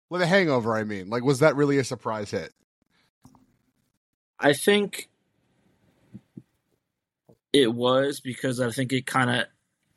Well, The Hangover, I mean. Like, was that really a surprise hit? I think it was, because I think it kind of,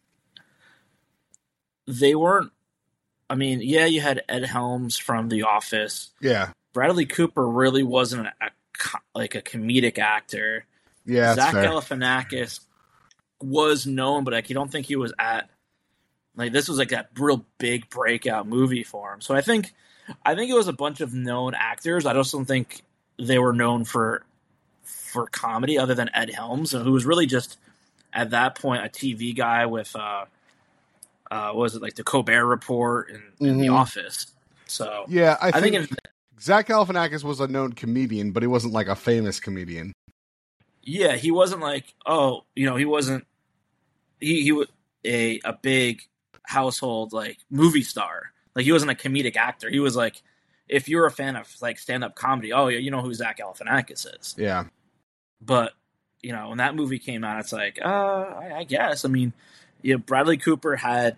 they weren't, I mean, yeah, you had Ed Helms from The Office. Yeah. Bradley Cooper really wasn't a comedic actor. Yeah, that's Zach fair. Galifianakis was known, but like, you don't think he was this was like that real big breakout movie for him. So I think it was a bunch of known actors. I just don't think they were known for comedy, other than Ed Helms, who was really just at that point a TV guy with what was it, like the Colbert Report and The Office. So yeah, I think Zach Galifianakis was a known comedian, but he wasn't like a famous comedian. Yeah, he wasn't like, he wasn't, he was a big household like movie star. Like, he wasn't a comedic actor. He was like, if you're a fan of like stand-up comedy, oh yeah, you know who Zach Galifianakis is. Yeah. But, when that movie came out, it's like, I guess. I mean, Bradley Cooper had,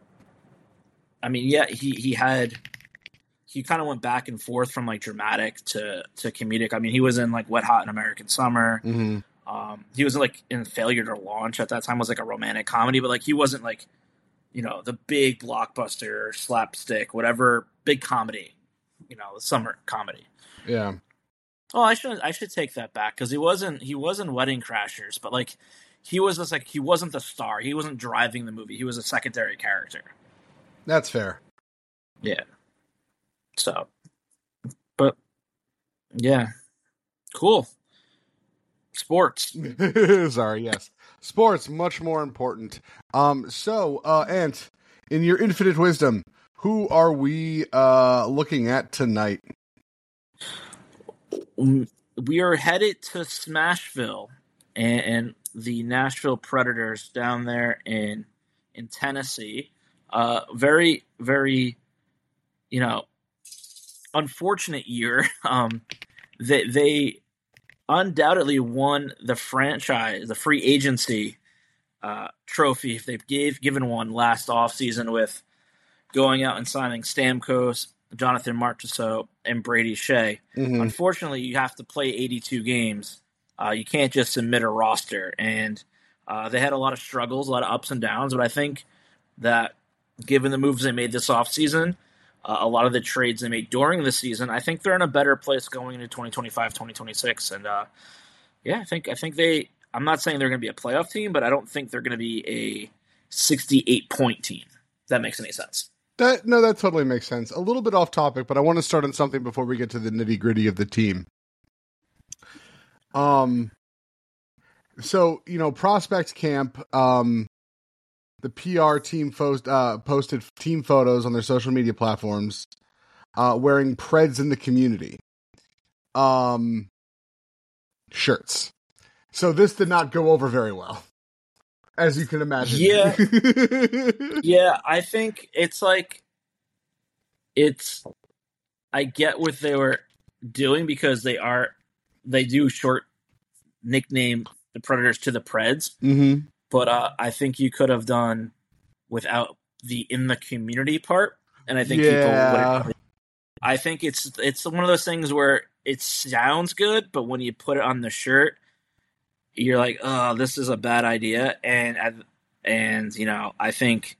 he kind of went back and forth from like dramatic to comedic. I mean, he was in like Wet Hot and American Summer. Mm-hmm. He was like in Failure to Launch at that time, was like a romantic comedy, but like he wasn't like, the big blockbuster, slapstick, whatever, big comedy, the summer comedy. Yeah. Oh, I should take that back, because he was in Wedding Crashers, but like he was just like, he wasn't the star. He wasn't driving the movie. He was a secondary character. That's fair. Yeah. So, but yeah, cool. Sports. Sorry, yes. Sports, much more important. So, Ant, in your infinite wisdom, who are we looking at tonight? We are headed to Smashville and the Nashville Predators down there in Tennessee. Very, very, unfortunate year. They undoubtedly won the free agency trophy, if they've given one last offseason, with going out and signing Stamkos, Jonathan Marchessault, and Brady Shea. Mm-hmm. Unfortunately, you have to play 82 games. You can't just submit a roster. And they had a lot of struggles, a lot of ups and downs, but I think that given the moves they made this offseason, a lot of the trades they made during the season, I think they're in a better place going into 2025, 2026. And I think they, I'm not saying they're going to be a playoff team, but I don't think they're going to be a 68-point team. If that makes any sense. That totally makes sense. A little bit off topic, but I want to start on something before we get to the nitty gritty of the team. So, Prospects Camp, the PR team posted team photos on their social media platforms, wearing Preds in the Community shirts. So this did not go over very well, as you can imagine. Yeah. Yeah, I think I get what they were doing, because they do short nickname the Predators to the Preds. Mm-hmm. But I think you could have done without the in the community part. And I think people would. I think it's one of those things where it sounds good, but when you put it on the shirt, you're like, oh, this is a bad idea. And I think,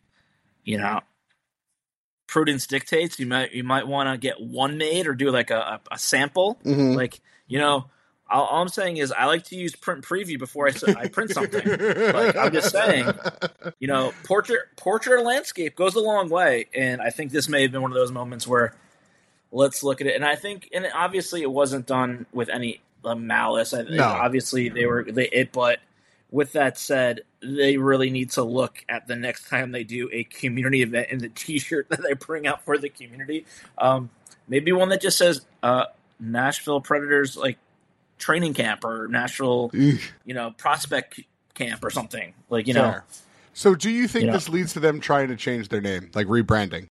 prudence dictates. You might want to get one made or do like a sample. Mm-hmm. Like, all I'm saying is I like to use print preview before I print something. Like, I'm just saying, portrait or landscape goes a long way. And I think this may have been one of those moments where let's look at it. And obviously it wasn't done with any malice. No. Obviously but with that said, they really need to look at the next time they do a community event in the t-shirt that they bring out for the community. Maybe one that just says, Nashville Predators, like, training camp, or Nashville, prospect camp or something, like, Fair. So do you think this leads to them trying to change their name, like rebranding?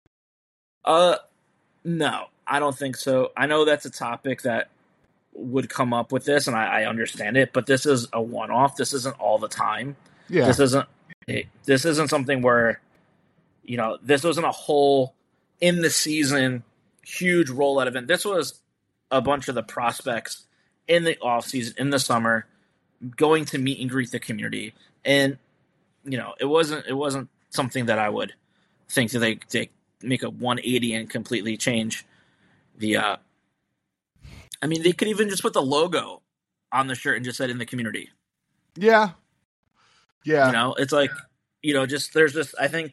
No, I don't think so. I know that's a topic that would come up with this, and I understand it, but this is a one-off. This isn't all the time. Yeah. This isn't something where, this wasn't a whole in the season huge rollout event. This was a bunch of the prospects in the offseason, in the summer, going to meet and greet the community. And, it wasn't something that I would think that they make a 180 and completely change the they could even just put the logo on the shirt and just said in the community. Yeah. It's like, there's just I think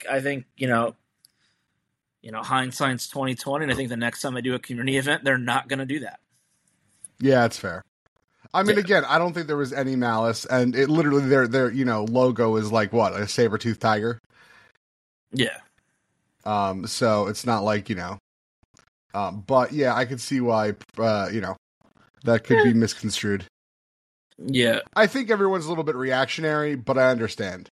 hindsight's 2020, and I think the next time they do a community event, they're not going to do that. Yeah, it's fair. I mean, again, I don't think there was any malice, and it literally their logo is like what, a saber-toothed tiger. Yeah. So it's not like but yeah, I could see why that could be misconstrued. Yeah, I think everyone's a little bit reactionary, but I understand.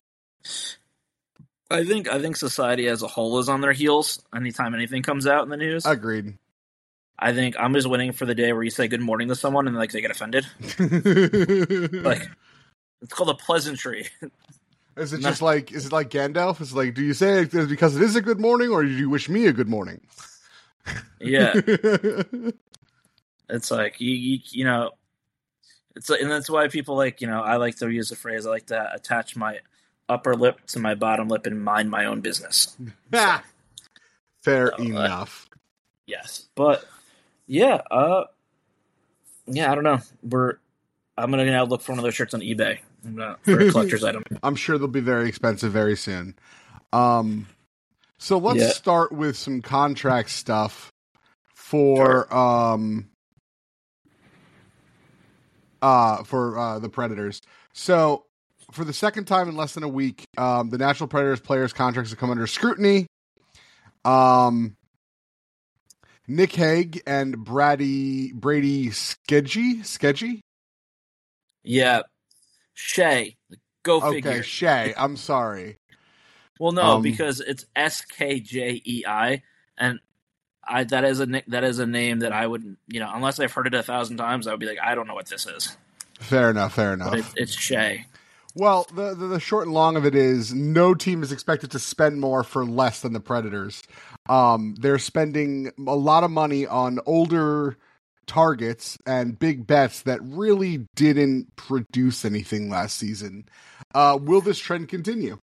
I think society as a whole is on their heels anytime anything comes out in the news. Agreed. I think I'm just waiting for the day where you say good morning to someone and they get offended. Like, it's called a pleasantry. Is it like Gandalf? It's like, do you say it because it is a good morning, or do you wish me a good morning? Yeah. It's like, it's like, and that's why people I like to use the phrase, I like to attach my upper lip to my bottom lip and mind my own business. Fair enough. Yes. But yeah, I don't know. I'm gonna now look for one of those shirts on eBay for a collector's item. I'm sure they'll be very expensive very soon. So let's start with some contract stuff for the Predators. So for the second time in less than a week, the Nashville Predators players' contracts have come under scrutiny. Nick Hague and Brady Skeggy? Yeah. Shea. Go figure. Okay, Shea. I'm sorry. Well, no, because it's Skjei, and that is a name that I would, unless I've heard it 1,000 times, I would be like, I don't know what this is. Fair enough. But it's Shea. Well, the short and long of it is no team is expected to spend more for less than the Predators. They're spending a lot of money on older targets and big bets that really didn't produce anything last season. Will this trend continue?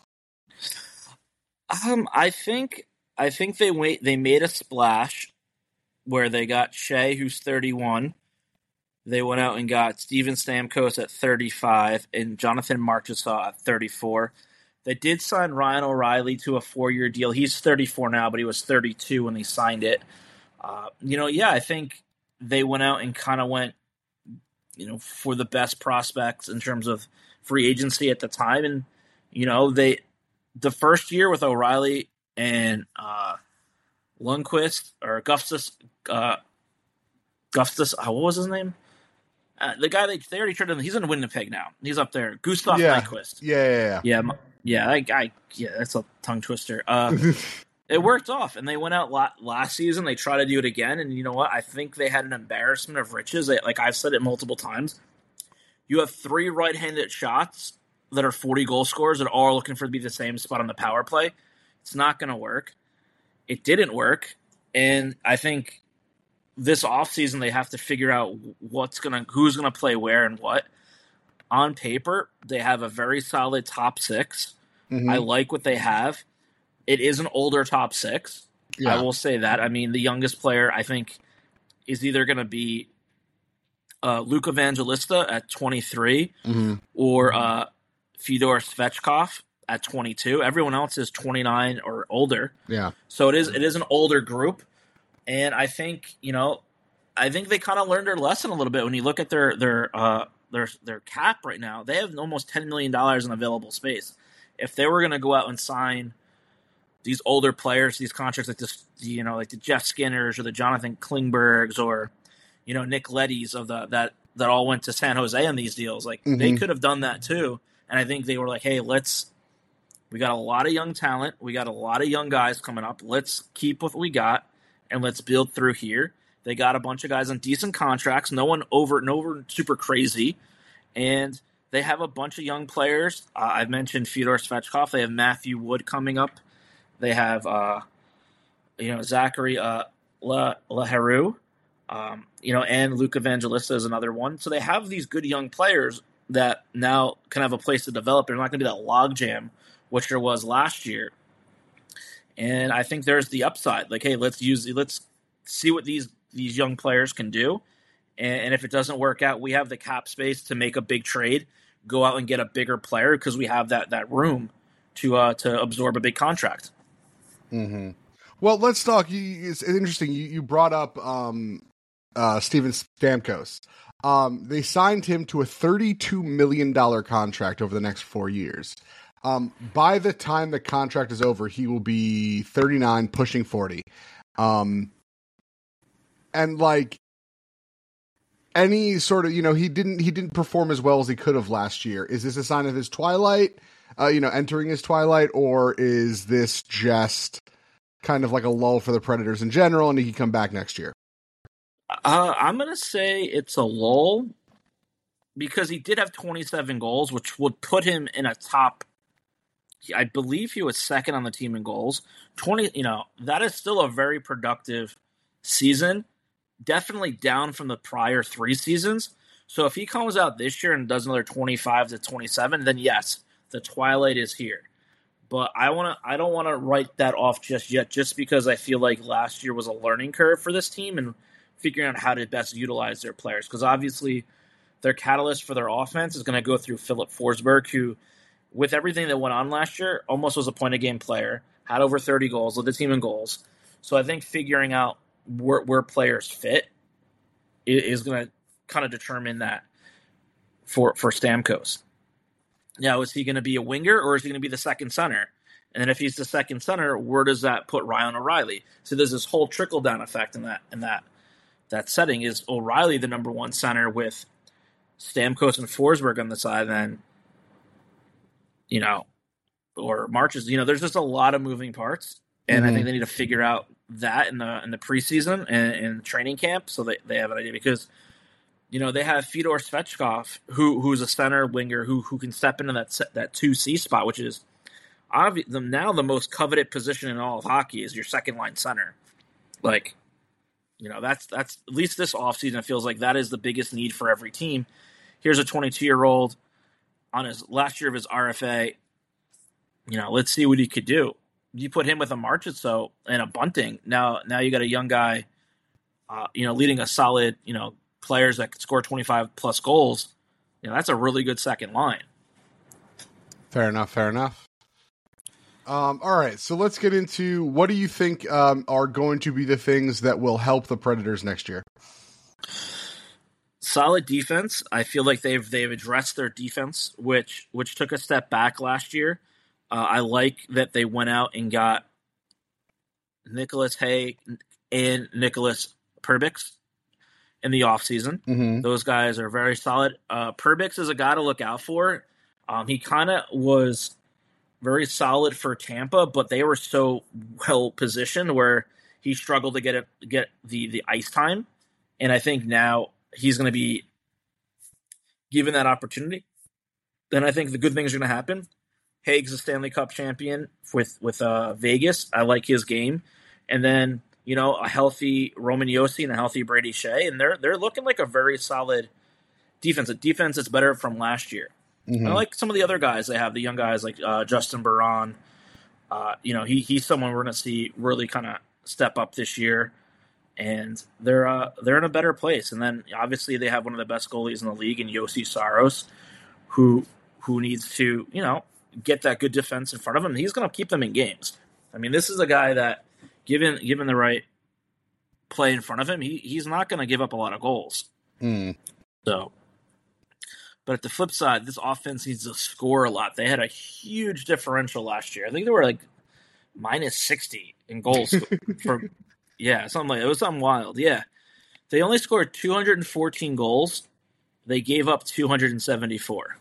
I think they made a splash where they got Shea, who's 31. They went out and got Steven Stamkos at 35 and Jonathan Marchessault at 34. They did sign Ryan O'Reilly to a 4-year deal. He's 34 now, but he was 32 when they signed it. I think they went out and kind of went, for the best prospects in terms of free agency at the time. And, the first year with O'Reilly and Lundqvist or Gustus, what was his name? The guy they already traded him. He's in Winnipeg now. He's up there. Gustav Nyquist. Yeah. That guy. Yeah, that's a tongue twister. It worked off, and they went out last season. They tried to do it again, and you know what? I think they had an embarrassment of riches. Like I've said it multiple times. You have 3 right-handed shots that are 40 goal scorers that are all looking for to be the same spot on the power play. It's not going to work. It didn't work, and I think this offseason they have to figure out who's gonna play where and what. On paper, they have a very solid top 6. Mm-hmm. I like what they have. It is an older top 6. Yeah. I will say that. I mean, the youngest player I think is either going to be Luke Evangelista at 23 or Fyodor Svechkov at 22. Everyone else is 29 or older. Yeah. So it is an older group. And I think, they kind of learned their lesson a little bit when you look at their cap right now. They have almost $10 million in available space. If they were going to go out and sign these older players, these contracts like this, like the Jeff Skinners or the Jonathan Klingbergs or, Nick Leddy's of that all went to San Jose on these deals. Like they could have done that too. And I think they were like, hey, we got a lot of young talent. We got a lot of young guys coming up. Let's keep what we got. And let's build through here. They got a bunch of guys on decent contracts, no one over super crazy, and they have a bunch of young players. I've mentioned Fyodor Svechkov. They have Matthew Wood coming up. They have Zachary LaHaru, and Luke Evangelista is another one. So they have these good young players that now can have a place to develop. They're not going to be that logjam, which there was last year. And I think there's the upside. Like, hey, let's see what these young players can do. And if it doesn't work out, we have the cap space to make a big trade, go out and get a bigger player because we have that room to absorb a big contract. Mm-hmm. Well, let's talk. It's interesting. You brought up Steven Stamkos. They signed him to a $32 million contract over the next 4 years. By the time the contract is over, he will be 39, pushing 40. And like any sort of, he didn't perform as well as he could have last year. Is this a sign of his twilight, entering his twilight, or is this just kind of like a lull for the Predators in general and he can come back next year? I'm going to say it's a lull because he did have 27 goals, which would put him in a top, I believe he was second on the team in goals. 20, that is still a very productive season. Definitely down from the prior 3 seasons. So if he comes out this year and does another 25 to 27, then yes, the twilight is here. But I don't want to write that off just yet, just because I feel like last year was a learning curve for this team and figuring out how to best utilize their players. Because obviously their catalyst for their offense is going to go through Philip Forsberg, who, with everything that went on last year, almost was a point-a-game player, had over 30 goals, led the team in goals. So I think figuring out where players fit is going to kind of determine that for Stamkos. Now, is he going to be a winger or is he going to be the second center? And then if he's the second center, where does that put Ryan O'Reilly? So there's this whole trickle-down effect in that setting. Is O'Reilly the number one center with Stamkos and Forsberg on the side then, or Marches? There's just a lot of moving parts. And I think they need to figure out that in the preseason and in training camp so that they have an idea. Because, they have Fyodor Svechkov, who's a center winger who can step into that 2C spot, which is now the most coveted position in all of hockey is your second line center. Like, that's at least this offseason, it feels like that is the biggest need for every team. Here's a 22-year-old on his last year of his RFA. Let's see what he could do. You put him with a Marchessault and a Bunting. Now you got a young guy, leading a solid, players that could score 25 plus goals. That's a really good second line. Fair enough. All right, so let's get into what do you think are going to be the things that will help the Predators next year? Solid defense. I feel like they've addressed their defense, which took a step back last year. I like that they went out and got Nicholas Hay and Nicholas Perbix in the offseason. Mm-hmm. Those guys are very solid. Perbix is a guy to look out for. He kind of was very solid for Tampa, but they were so well positioned where he struggled to get the ice time. And I think now he's going to be given that opportunity. Then I think the good things are going to happen. Hague's a Stanley Cup champion with Vegas. I like his game. And then, a healthy Roman Josi and a healthy Brady Shea. And they're looking like a very solid defense. A defense that's better from last year. Mm-hmm. I like some of the other guys they have, the young guys like Justin Barron. He's someone we're going to see really kind of step up this year. And they're in a better place. And then, obviously, they have one of the best goalies in the league in Josi Saros, who needs to, get that good defense in front of him. He's going to keep them in games. I mean, this is a guy that, given the right play in front of him, he's not going to give up a lot of goals. So, but at the flip side, this offense needs to score a lot. They had a huge differential last year. I think they were like minus 60 in goals from, something it was something wild. Yeah, they only scored 214 goals. They gave up 274.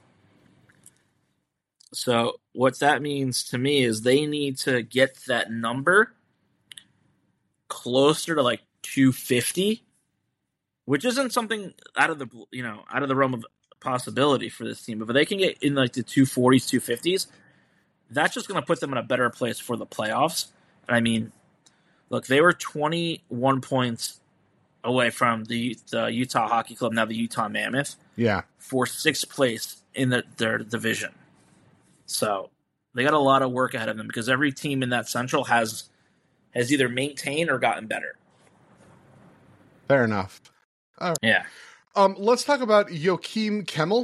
So what that means to me is they need to get that number closer to like 250, which isn't something out of the realm of possibility for this team. But if they can get in like the 240s, 250s, that's just going to put them in a better place for the playoffs. And I mean, Look, they were 21 points away from the Utah Hockey Club, now the Utah Mammoth, Yeah. for sixth place in their division. So they got a lot of work ahead of them because every team in that Central has either maintained or gotten better. Fair enough. Yeah. Let's talk about Joakim Kemmel.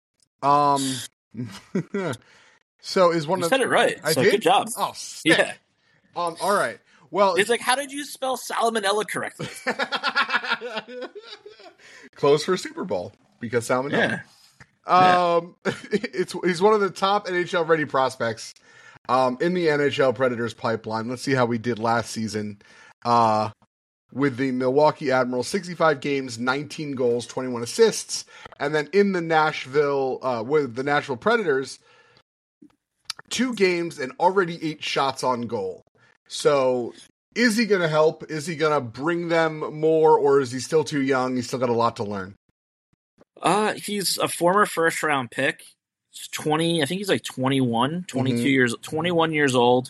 So is one You of said it right. I So did? good job. Oh, sick. Yeah. All right. Well, It's like, how did you spell salmonella correctly? close for Super Bowl because salmonella. Yeah. He's one of the top NHL ready prospects in the NHL Predators pipeline. Let's see how we did last season with the Milwaukee Admirals. 65 games, 19 goals, 21 assists. And then in the Nashville, with the Nashville Predators, 2 games and already 8 shots on goal. So is he going to help? Is he going to bring them more, or is he still too young? He's still got a lot to learn. He's a former first round pick. He's 20, I think he's like 21, 22 years, 21 years old.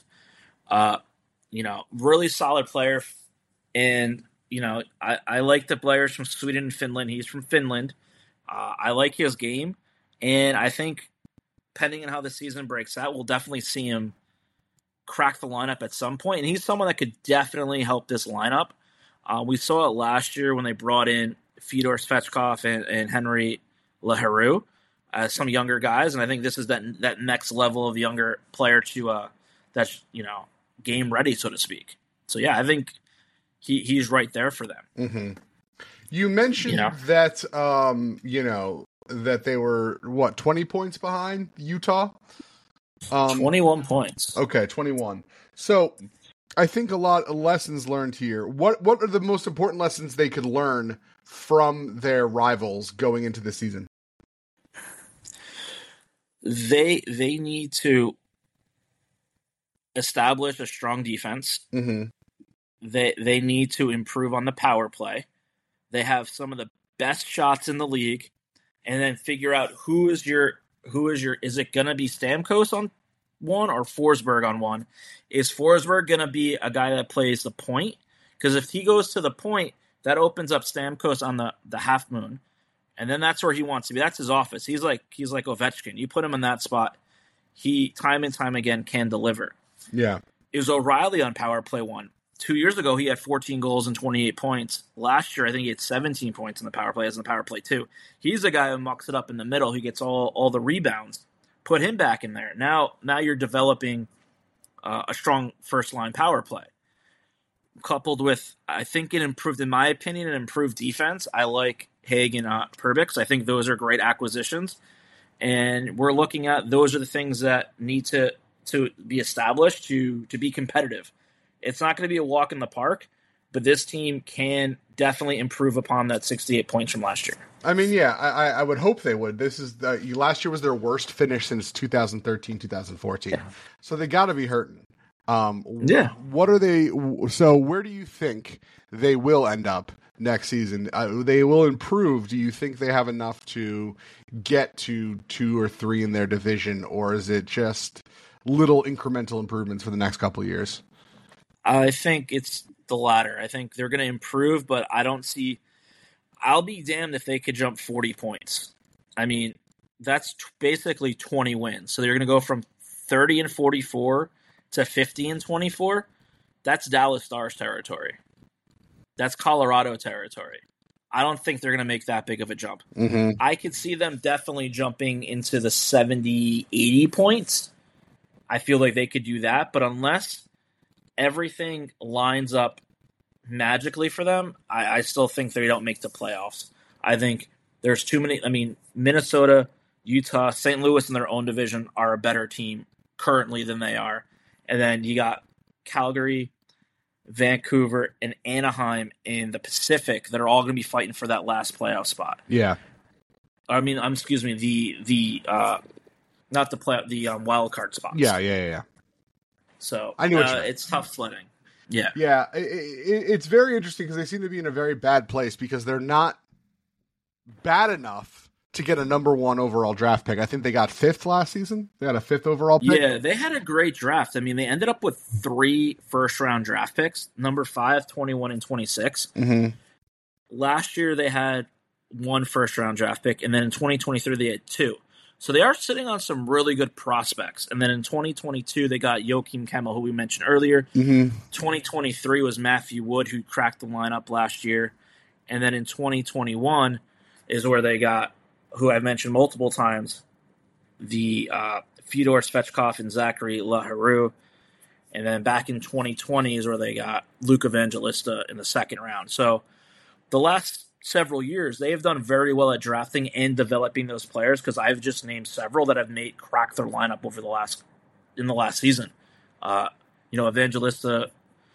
Really solid player. And, I like the players from Sweden and Finland. He's from Finland. I like his game. And I think, depending on how the season breaks out, we'll definitely see him crack the lineup at some point. And he's someone that could definitely help this lineup. We saw it last year when they brought in Fedor Svechkov and Henry Leheureux as some younger guys. And I think this is that next level of younger player to that's, game ready, so to speak. So, yeah, I think he's right there for them. Mm-hmm. You mentioned that, that they were, 20 points behind Utah? 21 points. Okay, 21. So I think a lot of lessons learned here. What are the most important lessons they could learn from their rivals going into the season? They need to establish a strong defense. Mm-hmm. They need to improve on the power play. They have some of the best shots in the league, and then figure out is it going to be Stamkos on one or Forsberg on one? Is Forsberg going to be a guy that plays the point? Because if he goes to the point, that opens up Stamkos on the half moon, and then that's where he wants to be. That's his office. He's like Ovechkin. You put him in that spot, he time and time again can deliver. Yeah. Is O'Reilly on power play one? 2 years ago, he had 14 goals and 28 points. Last year, I think he had 17 points in the power play as in the power play too. He's the guy who mucks it up in the middle. He gets all the rebounds. Put him back in there. Now you're developing a strong first-line power play. Coupled with, I think it improved, in my opinion, an improved defense. I like Haig and Perbix. I think those are great acquisitions. And we're looking at those are the things that need to be established to be competitive. It's not going to be a walk in the park, but this team can definitely improve upon that 68 points from last year. I mean, yeah, I would hope they would. This is last year was their worst finish since 2013, 2014. Yeah. So they got to be hurting. Yeah. What are they? So where do you think they will end up next season? They will improve. Do you think they have enough to get to 2 or 3 in their division, or is it just little incremental improvements for the next couple of years? I think it's the latter. I think they're going to improve, but I don't see. I'll be damned if they could jump 40 points. I mean, that's basically 20 wins. So they're going to go from 30 and 44 to 50 and 24. That's Dallas Stars territory. That's Colorado territory. I don't think they're going to make that big of a jump. Mm-hmm. I could see them definitely jumping into the 70, 80 points. I feel like they could do that, but unless everything lines up magically for them, I still think they don't make the playoffs. I think there's too many. I mean, Minnesota, Utah, St. Louis in their own division are a better team currently than they are. And then you got Calgary, Vancouver, and Anaheim in the Pacific that are all going to be fighting for that last playoff spot. Yeah. I mean, excuse me, the not the play, the wild card spots. Yeah. So I know it's tough sledding. Yeah. Yeah, it's very interesting because they seem to be in a very bad place because they're not bad enough to get a number 1 overall draft pick. I think they got 5th last season. They got a 5th overall pick. Yeah, they had a great draft. I mean, they ended up with 3 first-round draft picks, number 5, 21, and 26. Mm-hmm. Last year, they had 1 first-round draft pick, and then in 2023, they had 2. So they are sitting on some really good prospects. And then in 2022, they got Joakim Kemmel, who we mentioned earlier. Mm-hmm. 2023 was Matthew Wood, who cracked the lineup last year. And then in 2021 is where they got, who I've mentioned multiple times, the Fyodor Svechkov and Zachary Laharou. And then back in 2020 is where they got Luke Evangelista in the second round. So the last several years, they have done very well at drafting and developing those players, because I've just named several that have made crack their lineup in the last season. Evangelista,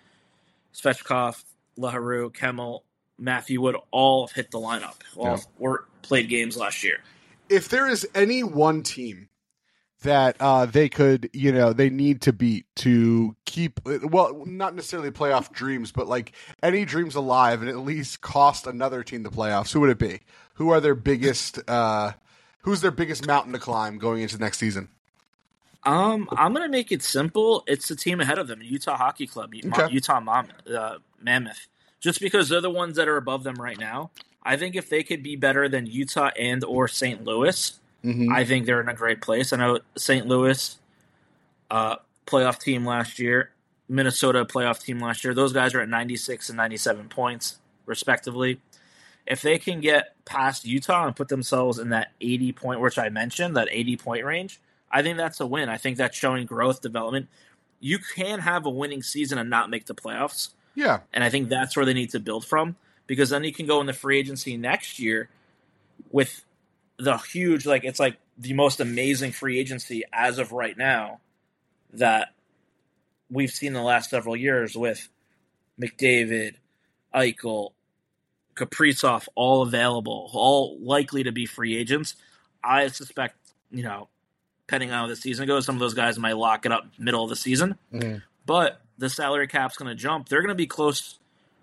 Svechkov, Laharou, Kemmel, Matthew Wood all have hit the lineup. All played games last year. If there is any one team that they could, they need to beat to keep, well, not necessarily playoff dreams, but like any dreams alive and at least cost another team the playoffs, who would it be? Who are their biggest, who's their biggest mountain to climb going into next season? I'm going to make it simple. It's the team ahead of them, Utah Hockey Club, Utah Mammoth. Just because they're the ones that are above them right now. I think if they could be better than Utah and or St. Louis, mm-hmm. I think they're in a great place. I know St. Louis, playoff team last year, Minnesota playoff team last year. Those guys are at 96 and 97 points, respectively. If they can get past Utah and put themselves in that 80 point, which I mentioned, that 80 point range, I think that's a win. I think that's showing growth, development. You can have a winning season and not make the playoffs. Yeah. And I think that's where they need to build from, because then you can go in the free agency next year with the huge, it's like the most amazing free agency as of right now that we've seen in the last several years, with McDavid, Eichel, Kaprizov, all available, all likely to be free agents. I suspect, depending on how the season goes, some of those guys might lock it up middle of the season. Mm-hmm. But the salary cap's going to jump. They're going to be close,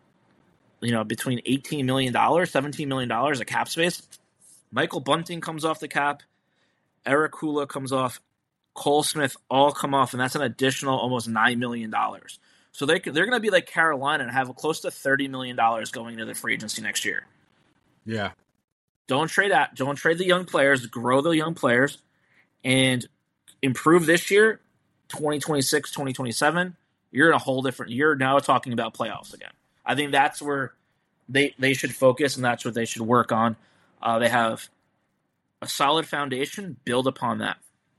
between $18 million, $17 million of cap space. Michael Bunting comes off the cap. Eric Hula comes off. Cole Smith all come off, and that's an additional almost $9 million. So they're going to be like Carolina and have close to $30 million going into the free agency next year. Yeah. Don't trade the young players. Grow the young players and improve this year, 2026, 2027. You're in a whole different – you're now talking about playoffs again. I think that's where they should focus, and that's what they should work on. They have a solid foundation. Build upon that.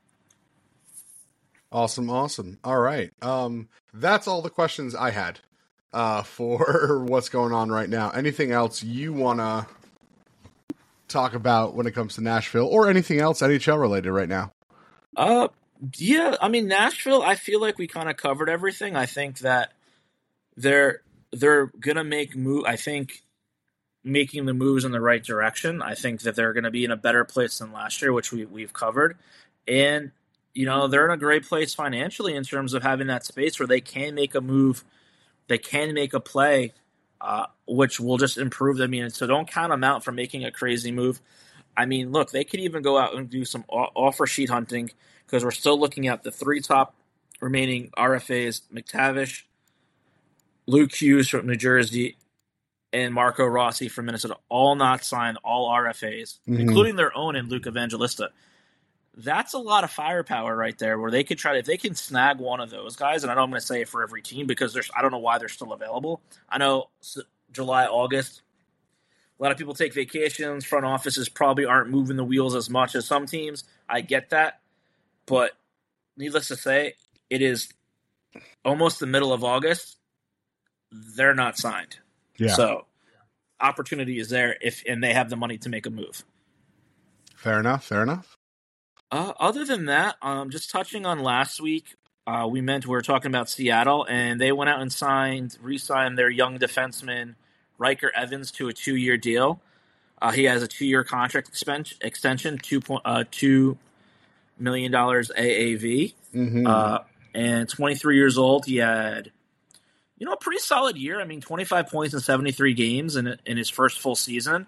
Awesome. All right. That's all the questions I had for what's going on right now. Anything else you want to talk about when it comes to Nashville, or anything else NHL related right now? Yeah, I mean, Nashville, I feel like we kind of covered everything. I think that they're going to make I think making the moves in the right direction. I think that they're going to be in a better place than last year, which we've covered. And, they're in a great place financially in terms of having that space where they can make a move, they can make a play, which will just improve them. So don't count them out for making a crazy move. I mean, look, they could even go out and do some offer sheet hunting, because we're still looking at the 3 top remaining RFAs: McTavish, Luke Hughes from New Jersey, and Marco Rossi from Minnesota, all not signed, all RFAs, mm-hmm. including their own and Luke Evangelista. That's a lot of firepower right there, where they could try to, if they can snag one of those guys, and I know I'm going to say it for every team because I don't know why they're still available. I know July, August, a lot of people take vacations. Front offices probably aren't moving the wheels as much as some teams. I get that. But needless to say, it is almost the middle of August. They're not signed. Yeah. So opportunity is there and they have the money to make a move. Fair enough. Other than that, just touching on last week, we were talking about Seattle, and they went out and re-signed their young defenseman Riker Evans to a 2-year deal. He has a 2-year contract extension, $2 million AAV, mm-hmm. And 23 years old. He had, a pretty solid year. I mean, 25 points in 73 games in his first full season.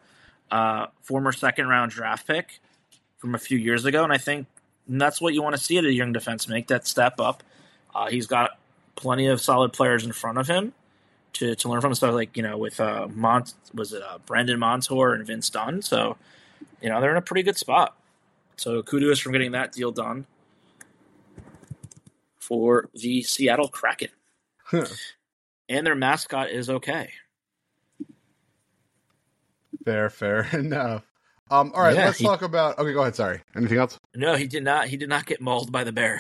former second-round draft pick from a few years ago, and I think that's what you want to see at a young defense, make that step up. He's got plenty of solid players in front of him to learn from, stuff like, with Brandon Montour and Vince Dunn. So, they're in a pretty good spot. So kudos for getting that deal done for the Seattle Kraken. And their mascot is okay. Fair enough. All right, let's talk about. Okay, go ahead. Sorry. Anything else? No, he did not. He did not get mauled by the bear.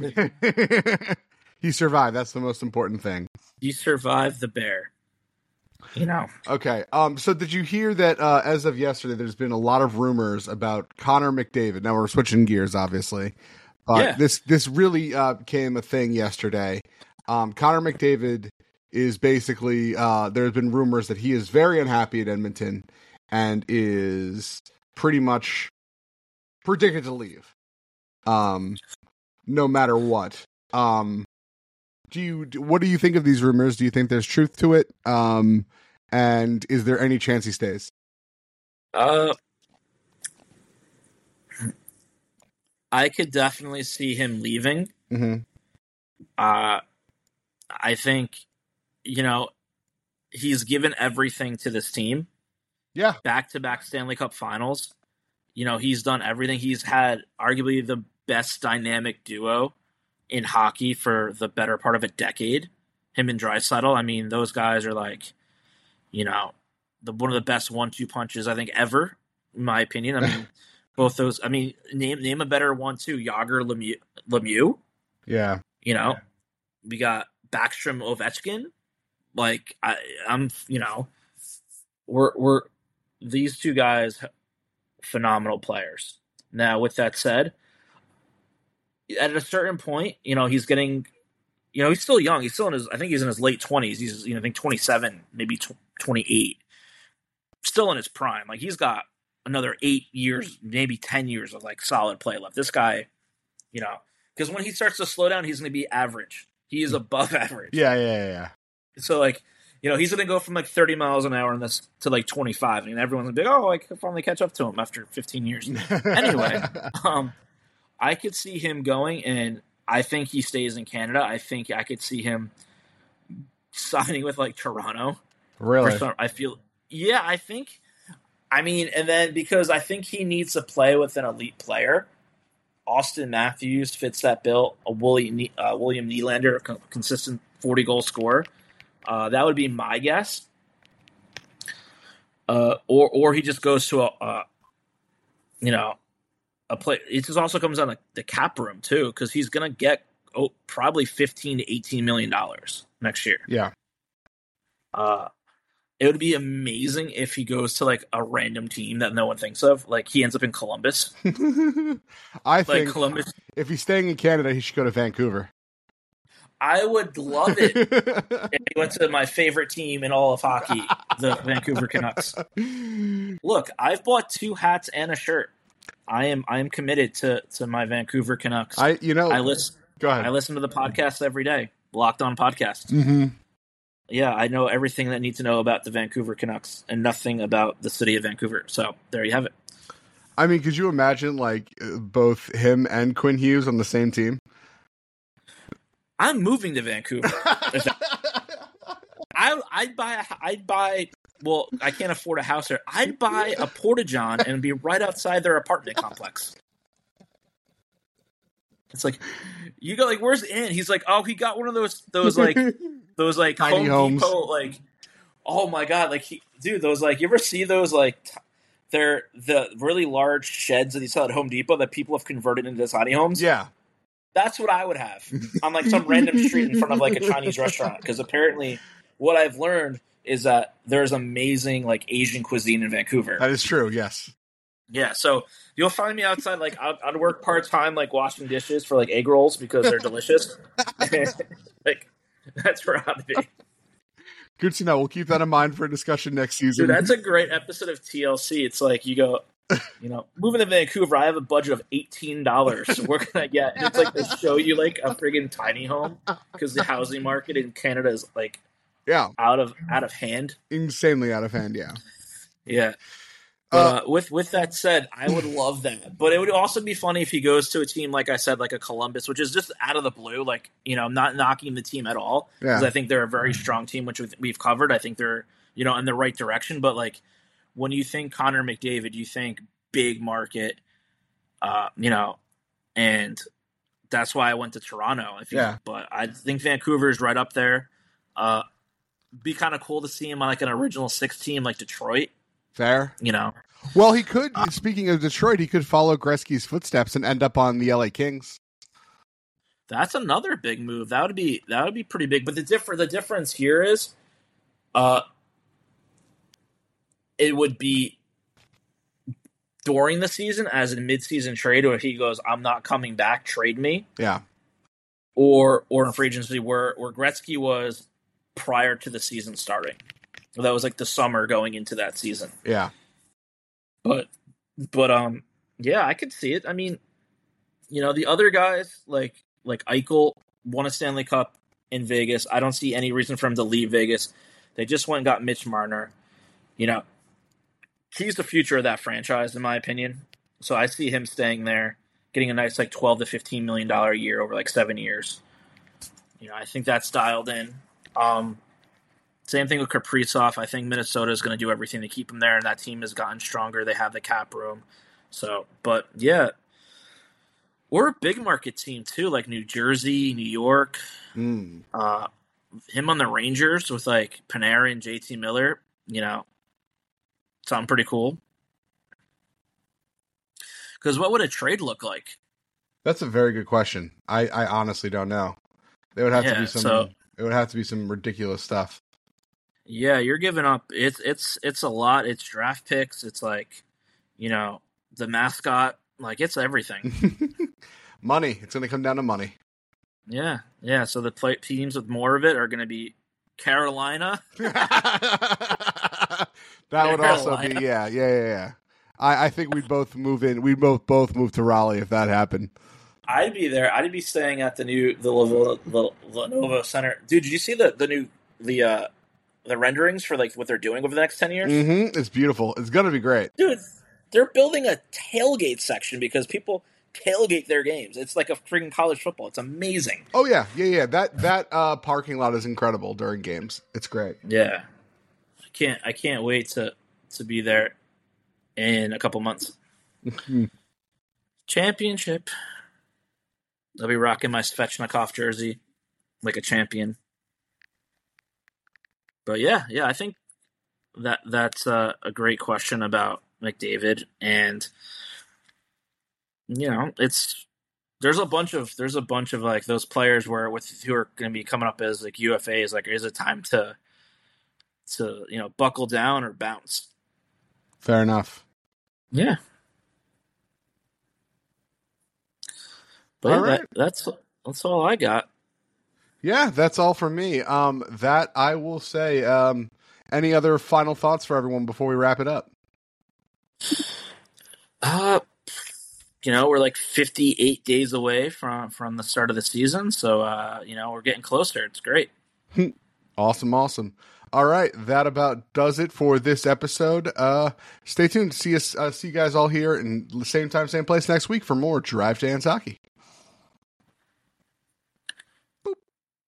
He survived. That's the most important thing. He survived the bear. Okay. So did you hear that as of yesterday, there's been a lot of rumors about Connor McDavid? Now we're switching gears, obviously, but this really became a thing yesterday. Connor McDavid is basically there's been rumors that he is very unhappy at Edmonton and is pretty much predicted to leave, no matter what. What do you think of these rumors? Do you think there's truth to it? And is there any chance he stays? I could definitely see him leaving. Mm-hmm. I think, he's given everything to this team. Yeah. Back-to-back Stanley Cup finals. He's done everything. He's had arguably the best dynamic duo in hockey for the better part of a decade. Him and Draisaitl. I mean, those guys are like, one of the best 1-2 punches I think ever, in my opinion. I mean, both those. I mean, name a better 1-2. Yager, Lemieux. Yeah. We got Backstrom, Ovechkin. Like we're these two guys, phenomenal players. Now, with that said, at a certain point, he's getting, he's still young. He's still I think he's in his late 20s. He's, I think 27, maybe 28. Still in his prime. Like, he's got another 8 years, maybe 10 years of like solid play left. This guy, because when he starts to slow down, he's going to be average. He is above average. Yeah. So, like, he's going to go from like 30 miles an hour to like 25, and everyone's going to be like, oh, I could finally catch up to him after 15 years. Anyway, I could see him going, and I think he stays in Canada. I think I could see him signing with like Toronto. Really? I think. I mean, and then because I think he needs to play with an elite player. Austin Matthews fits that bill. William Nylander, a consistent 40-goal scorer. That would be my guess. Or he just goes to a play. It just also comes on the cap room too, because he's going to get probably $15 to $18 million next year. Yeah. It would be amazing if he goes to like a random team that no one thinks of. Like, he ends up in Columbus. I think Columbus. If he's staying in Canada, he should go to Vancouver. I would love it if he went to my favorite team in all of hockey, the Vancouver Canucks. Look, I've bought 2 hats and a shirt. I am committed to my Vancouver Canucks. Go ahead. I listen to the podcast every day. Locked On Podcast. Mm-hmm. Yeah, I know everything that I need to know about the Vancouver Canucks and nothing about the city of Vancouver. So there you have it. I mean, could you imagine like both him and Quinn Hughes on the same team? I'm moving to Vancouver. I'd buy. Well, I can't afford a house there. I'd buy a Porta-John and be right outside their apartment complex. It's like, you go like, where's Ann? He's like, oh, he got one of those like tiny Home homes. Depot, like, oh my god, like those like, you ever see those like they're the really large sheds that you sell at Home Depot that people have converted into tiny homes? Yeah. That's what I would have on like some random street in front of like a Chinese restaurant, because apparently what I've learned is that there's amazing like Asian cuisine in Vancouver. That is true, yes. Yeah, so you'll find me outside, like I'd work part-time like washing dishes for like egg rolls because they're delicious. Like, that's where I'd be. Good to know. We'll keep that in mind for a discussion next season. Dude, that's a great episode of TLC. It's like you go, moving to Vancouver, I have a budget of $18. So where can I get? And it's like they show you like a friggin' tiny home because the housing market in Canada is like out of hand. Insanely out of hand, yeah. Yeah. But with that said, I would love that. But it would also be funny if he goes to a team, like I said, like a Columbus, which is just out of the blue. Like, I'm not knocking the team at all because I think they're a very strong team, which we've covered. I think they're, in the right direction. But like when you think Connor McDavid, you think big market, and that's why I went to Toronto. But I think Vancouver is right up there. Be kind of cool to see him on like an original six team like Detroit. Fair. Well, he could, speaking of Detroit, he could follow Gretzky's footsteps and end up on the LA Kings. That's another big move. That would be pretty big. But the difference here is it would be during the season as a mid-season trade, or if he goes, I'm not coming back, trade me. Yeah. Or in free agency where Gretzky was prior to the season starting. That was like the summer going into that season. Yeah. But yeah, I could see it. I mean, the other guys like Eichel won a Stanley Cup in Vegas. I don't see any reason for him to leave Vegas. They just went and got Mitch Marner. He's the future of that franchise, in my opinion. So I see him staying there, getting a nice like $12 to $15 million a year over like 7 years. I think that's dialed in. Same thing with Kaprizov. I think Minnesota is going to do everything to keep him there, and that team has gotten stronger. They have the cap room. So, but yeah, we're a big market team too, like New Jersey, New York. Him on the Rangers with like Panarin and JT Miller, something pretty cool. Because what would a trade look like? That's a very good question. I honestly don't know. There would have to be some. It would have to be some ridiculous stuff. Yeah, you're giving up. It's a lot. It's draft picks. It's like, the mascot. Like it's everything. Money. It's going to come down to money. Yeah. So the teams with more of it are going to be Carolina. That would also be yeah. I think we'd both move in. We'd both move to Raleigh if that happened. I'd be there. I'd be staying at the Lenovo Center. Dude, did you see the renderings for like what they're doing over the next 10 years? Mm-hmm. It's beautiful. It's going to be great. Dude, they're building a tailgate section because people tailgate their games. It's like a freaking college football. It's amazing. Oh yeah. That parking lot is incredible during games. It's great. Yeah. I can't wait to be there in a couple months. Championship. I'll be rocking my Svechnikov jersey like a champion. But yeah, I think that's a great question about McDavid, and there's a bunch of like those players who are going to be coming up as like UFAs. Like, is it time to buckle down or bounce? Fair enough. Yeah. But all right. That's all I got. Yeah, that's all from me. That I will say. Any other final thoughts for everyone before we wrap it up? We're like 58 days away from the start of the season, so we're getting closer. It's great. Awesome. All right, that about does it for this episode. Stay tuned to see you guys all here in the same time, same place next week for more Drive to Ansaki.